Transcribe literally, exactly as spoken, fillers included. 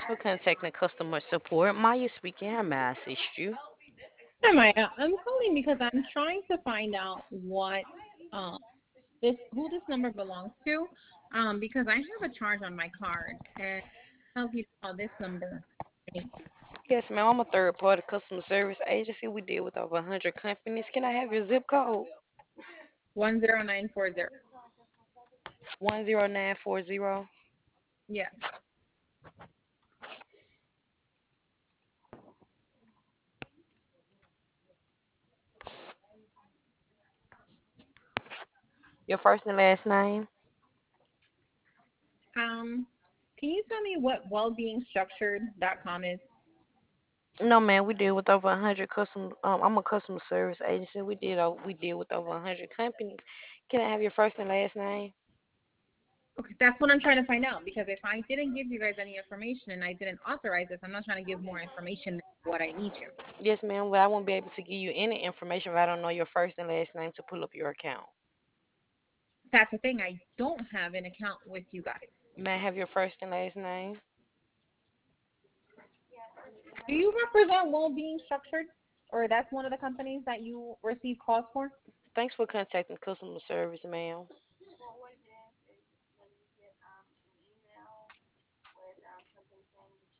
For contacting customer support, Maya speaking. How may I assist you? Hi, Maya. I'm calling because I'm trying to find out what um this who this number belongs to. Um, because I have a charge on my card and tell people call this number. Yes, ma'am. I'm a third party customer service agency. We deal with over one hundred companies. Can I have your zip code? One zero nine four zero. one zero nine four zero. Yes. Your first and last name? Um, can you tell me what wellbeing structured dot com is? No, man. We deal with over one hundred customer. Um, I'm a customer service agency. We did. o- We deal with over one hundred companies. Can I have your first and last name? Okay, that's what I'm trying to find out because if I didn't give you guys any information and I didn't authorize this, I'm not trying to give more information than what I need to. Yes, ma'am. But I won't be able to give you any information if I don't know your first and last name to pull up your account. That's the thing. I don't have an account with you guys. May I have your first and last name? Do you represent Wellbeing Structured? Or that's one of the companies that you receive calls for? Thanks for contacting customer service, ma'am.